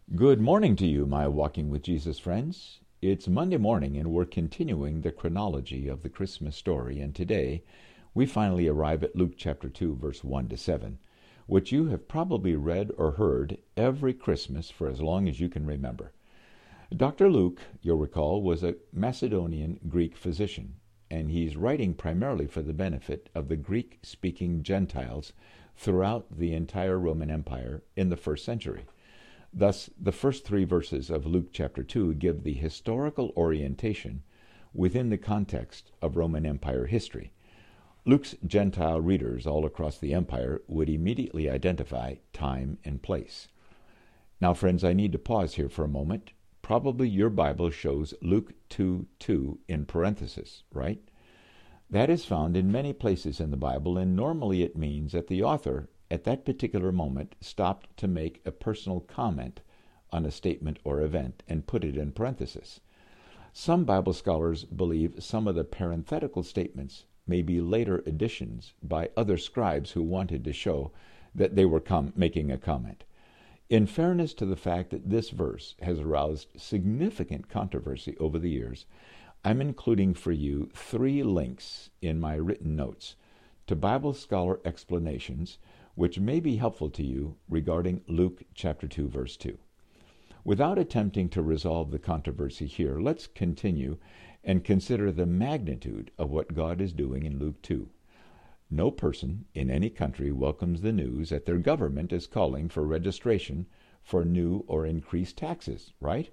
Good morning to you, my Walking with Jesus friends. It's Monday morning, and we're continuing the chronology of the Christmas story. And today, we finally arrive at Luke chapter 2, verse 1 to 7, which you have probably read or heard every Christmas for as long as you can remember. Dr. Luke, you'll recall, was a Macedonian Greek physician, and he's writing primarily for the benefit of the Greek-speaking Gentiles throughout the entire Roman Empire in the first century. Thus, the first three verses of Luke chapter 2 give the historical orientation within the context of Roman Empire history. Luke's Gentile readers all across the empire would immediately identify time and place. Now, friends, I need to pause here for a moment. Probably your Bible shows Luke 2:2 in parenthesis, right? That is found in many places in the Bible, and normally it means that the author at that particular moment stopped to make a personal comment on a statement or event and put it in parenthesis. Some Bible scholars believe some of the parenthetical statements may be later additions by other scribes who wanted to show that they were making a comment. In fairness to the fact that this verse has aroused significant controversy over the years, I'm including for you 3 links in my written notes to Bible scholar explanations which may be helpful to you regarding Luke chapter 2, verse 2. Without attempting to resolve the controversy here, let's continue and consider the magnitude of what God is doing in Luke 2. No person in any country welcomes the news that their government is calling for registration for new or increased taxes, right?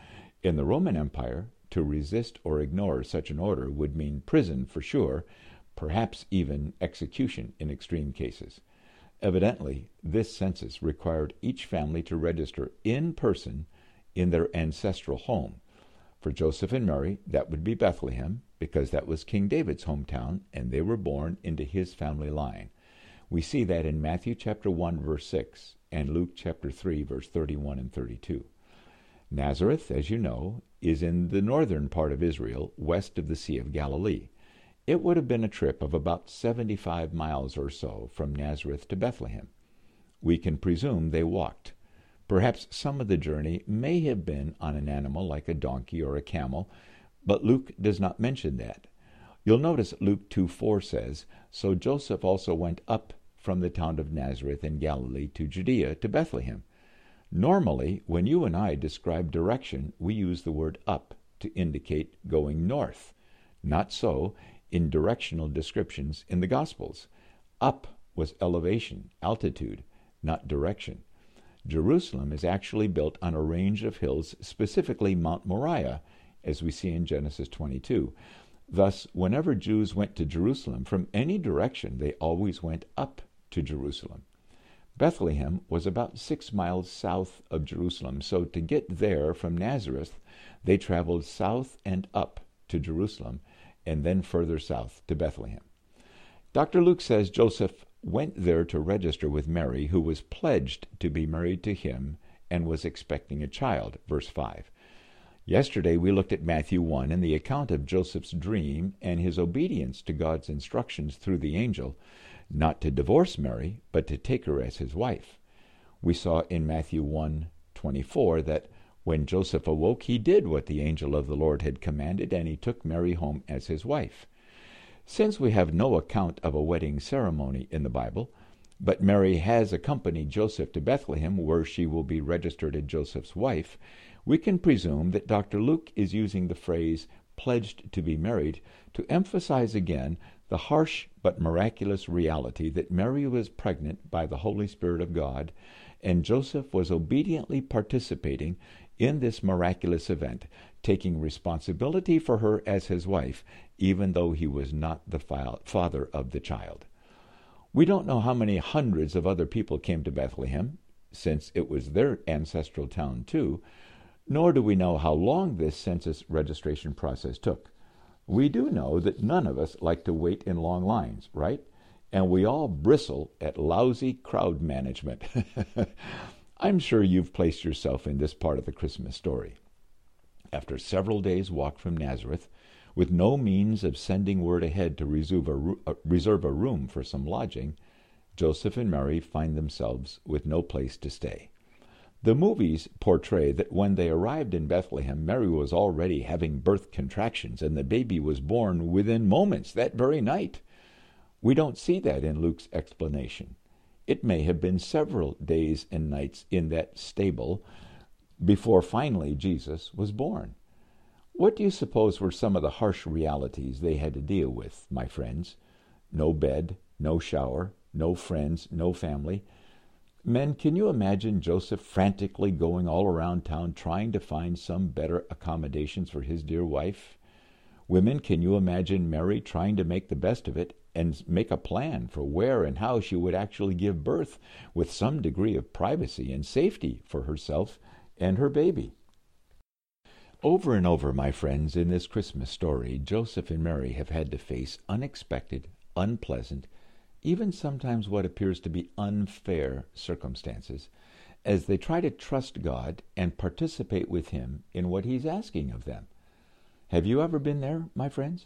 In the Roman Empire, to resist or ignore such an order would mean prison for sure, perhaps even execution in extreme cases. Evidently, this census required each family to register in person in their ancestral home. For Joseph and Mary, that would be Bethlehem, because that was King David's hometown, and they were born into his family line. We see that in Matthew chapter 1, verse 6, and Luke chapter 3, verse 31 and 32. Nazareth, as you know, is in the northern part of Israel, west of the Sea of Galilee. It would have been a trip of about 75 miles or so from Nazareth to Bethlehem. We can presume they walked. Perhaps some of the journey may have been on an animal like a donkey or a camel, but Luke does not mention that. You'll notice Luke 2:4 says, "So Joseph also went up from the town of Nazareth in Galilee to Judea to Bethlehem." Normally, when you and I describe direction, we use the word up to indicate going north. Not so in directional descriptions in the Gospels. Up was elevation, altitude, not direction. Jerusalem is actually built on a range of hills, specifically Mount Moriah, as we see in Genesis 22. Thus, whenever Jews went to Jerusalem from any direction, they always went up to Jerusalem. Bethlehem was about 6 miles south of Jerusalem, so to get there from Nazareth, they traveled south and up to Jerusalem, and then further south to Bethlehem. Dr. Luke says Joseph went there to register with Mary, who was pledged to be married to him and was expecting a child, verse 5. Yesterday we looked at Matthew 1 and the account of Joseph's dream and his obedience to God's instructions through the angel, not to divorce Mary, but to take her as his wife. We saw in Matthew 1:24 that when Joseph awoke, he did what the angel of the Lord had commanded, and he took Mary home as his wife. Since we have no account of a wedding ceremony in the Bible, but Mary has accompanied Joseph to Bethlehem, where she will be registered as Joseph's wife, we can presume that Dr. Luke is using the phrase pledged to be married to emphasize again the harsh but miraculous reality that Mary was pregnant by the Holy Spirit of God, and Joseph was obediently participating in this miraculous event, taking responsibility for her as his wife, even though he was not the father of the child. We don't know how many hundreds of other people came to Bethlehem, since it was their ancestral town too, nor do we know how long this census registration process took. We do know that none of us like to wait in long lines, right? And we all bristle at lousy crowd management. I'm sure you've placed yourself in this part of the Christmas story. After several days' walk from Nazareth, with no means of sending word ahead to reserve a room for some lodging, Joseph and Mary find themselves with no place to stay. The movies portray that when they arrived in Bethlehem, Mary was already having birth contractions and the baby was born within moments that very night. We don't see that in Luke's explanation. It may have been several days and nights in that stable before finally Jesus was born. What do you suppose were some of the harsh realities they had to deal with, my friends? No bed, no shower, no friends, no family. Men, can you imagine Joseph frantically going all around town trying to find some better accommodations for his dear wife? Women, can you imagine Mary trying to make the best of it and make a plan for where and how she would actually give birth with some degree of privacy and safety for herself and her baby? Over and over, my friends, in this Christmas story, Joseph and Mary have had to face unexpected, unpleasant, even sometimes what appears to be unfair circumstances, as they try to trust God and participate with Him in what He's asking of them. Have you ever been there, my friends?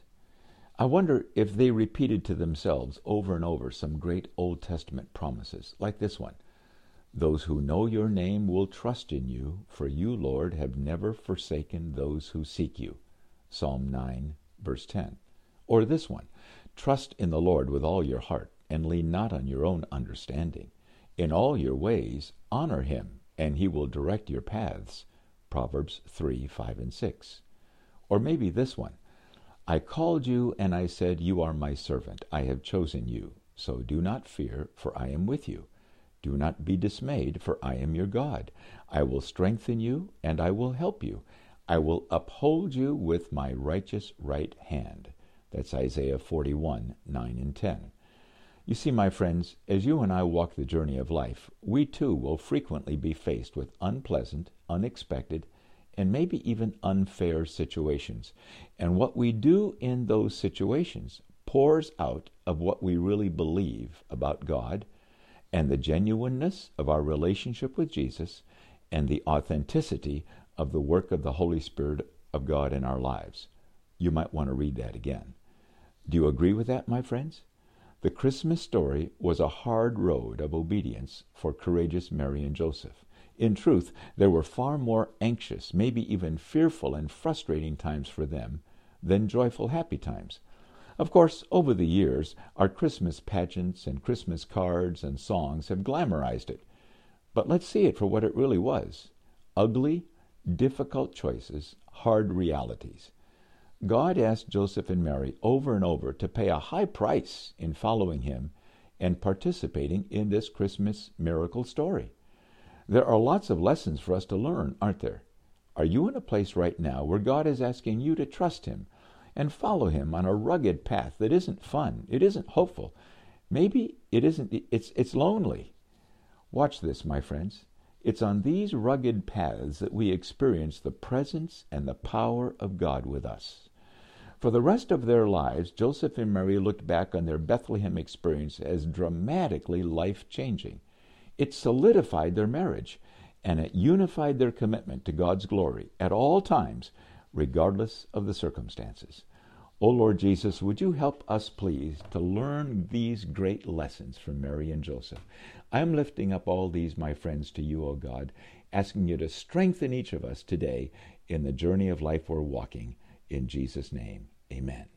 I wonder if they repeated to themselves over and over some great Old Testament promises, like this one. Those who know your name will trust in you, for you, Lord, have never forsaken those who seek you. Psalm 9, verse 10. Or this one, trust in the Lord with all your heart, and lean not on your own understanding. In all your ways honor Him, and He will direct your paths. Proverbs 3, 5, and 6. Or maybe this one, I called you, and I said, you are my servant. I have chosen you. So do not fear, for I am with you. Do not be dismayed, for I am your God. I will strengthen you, and I will help you. I will uphold you with my righteous right hand. That's Isaiah 41, 9 and 10. You see, my friends, as you and I walk the journey of life, we too will frequently be faced with unpleasant, unexpected, and maybe even unfair situations. And what we do in those situations pours out of what we really believe about God and the genuineness of our relationship with Jesus and the authenticity of the work of the Holy Spirit of God in our lives. You might want to read that again. Do you agree with that, my friends? The Christmas story was a hard road of obedience for courageous Mary and Joseph. In truth, there were far more anxious, maybe even fearful and frustrating times for them than joyful, happy times. Of course, over the years, our Christmas pageants and Christmas cards and songs have glamorized it. But let's see it for what it really was. Ugly, difficult choices, hard realities. God asked Joseph and Mary over and over to pay a high price in following Him and participating in this Christmas miracle story. There are lots of lessons for us to learn, aren't there? Are you in a place right now where God is asking you to trust Him and follow Him on a rugged path that isn't fun, it isn't hopeful, maybe it's lonely? Watch this, my friends. It's on these rugged paths that we experience the presence and the power of God with us. For the rest of their lives, Joseph and Mary looked back on their Bethlehem experience as dramatically life-changing. It solidified their marriage, and it unified their commitment to God's glory at all times, regardless of the circumstances. O Lord Jesus, would you help us, please, to learn these great lessons from Mary and Joseph? I'm lifting up all these, my friends, to you, O God, asking you to strengthen each of us today in the journey of life we're walking. In Jesus' name, amen.